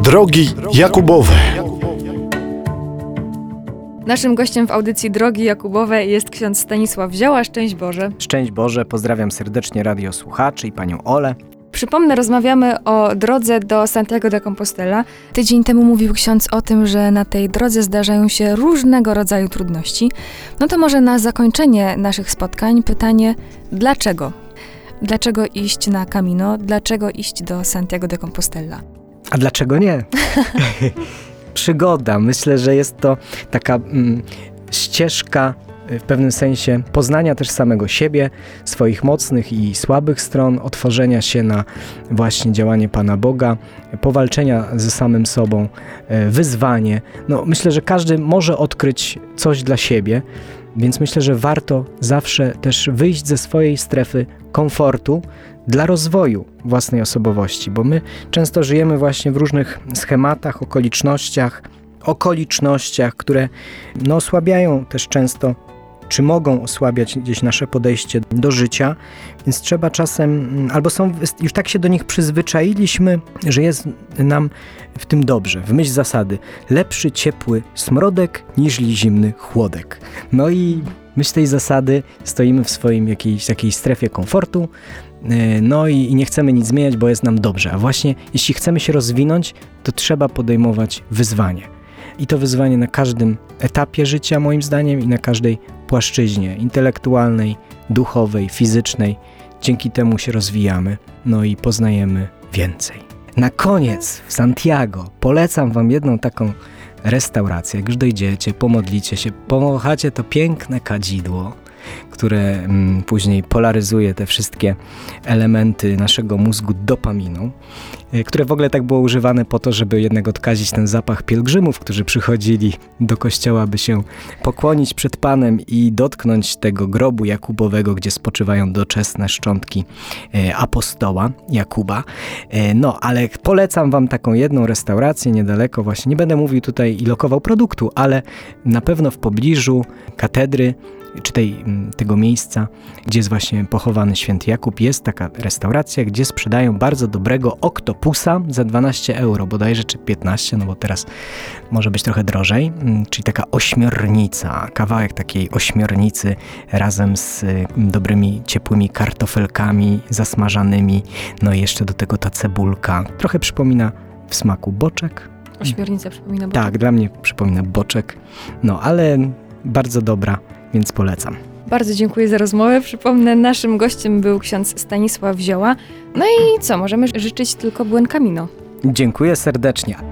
Drogi Jakubowe. Naszym gościem w audycji Drogi Jakubowe jest ksiądz Stanisław Zioła. Szczęść Boże. Szczęść Boże, pozdrawiam serdecznie radiosłuchaczy i panią Olę. Przypomnę, rozmawiamy o drodze do Santiago de Compostela. Tydzień temu mówił ksiądz o tym, że na tej drodze zdarzają się różnego rodzaju trudności. No to może na zakończenie naszych spotkań pytanie, dlaczego? Dlaczego iść na Camino? Dlaczego iść do Santiago de Compostela? A dlaczego nie? Przygoda. Myślę, że jest to taka ścieżka w pewnym sensie poznania też samego siebie, swoich mocnych i słabych stron, otworzenia się na właśnie działanie Pana Boga, powalczenia ze samym sobą, wyzwanie. No, myślę, że każdy może odkryć coś dla siebie, więc myślę, że warto zawsze też wyjść ze swojej strefy komfortu dla rozwoju własnej osobowości, bo my często żyjemy właśnie w różnych schematach, okolicznościach, które osłabiają też często, czy mogą osłabiać gdzieś nasze podejście do życia, więc trzeba czasem, albo już tak się do nich przyzwyczailiśmy, że jest nam w tym dobrze, w myśl zasady, lepszy ciepły smrodek niżli zimny chłodek. No i myśl tej zasady stoimy w swoim jakiejś takiej strefie komfortu, no i nie chcemy nic zmieniać, bo jest nam dobrze, a właśnie jeśli chcemy się rozwinąć, to trzeba podejmować wyzwanie. I to wyzwanie na każdym etapie życia, moim zdaniem, i na każdej płaszczyźnie intelektualnej, duchowej, fizycznej. Dzięki temu się rozwijamy, no i poznajemy więcej. Na koniec w Santiago polecam wam jedną taką restaurację. Jak już dojdziecie, pomodlicie się, powąchacie to piękne kadzidło, które później polaryzuje te wszystkie elementy naszego mózgu dopaminą, które w ogóle tak było używane po to, żeby jednak odkazić ten zapach pielgrzymów, którzy przychodzili do kościoła, by się pokłonić przed Panem i dotknąć tego grobu Jakubowego, gdzie spoczywają doczesne szczątki apostoła Jakuba. No, ale polecam wam taką jedną restaurację niedaleko, właśnie nie będę mówił tutaj i lokował produktu, ale na pewno w pobliżu katedry, czy tego miejsca, gdzie jest właśnie pochowany święty Jakub, jest taka restauracja, gdzie sprzedają bardzo dobrego oktopusa za 12 euro, bodajże, czy 15, no bo teraz może być trochę drożej, czyli taka ośmiornica, kawałek takiej ośmiornicy razem z dobrymi, ciepłymi kartofelkami zasmażanymi, no i jeszcze do tego ta cebulka. Trochę przypomina w smaku boczek. Ośmiornica przypomina boczek? Tak, dla mnie przypomina boczek, no ale bardzo dobra, więc polecam. Bardzo dziękuję za rozmowę. Przypomnę, naszym gościem był ksiądz Stanisław Zioła. No i co, możemy życzyć tylko buen camino. Dziękuję serdecznie.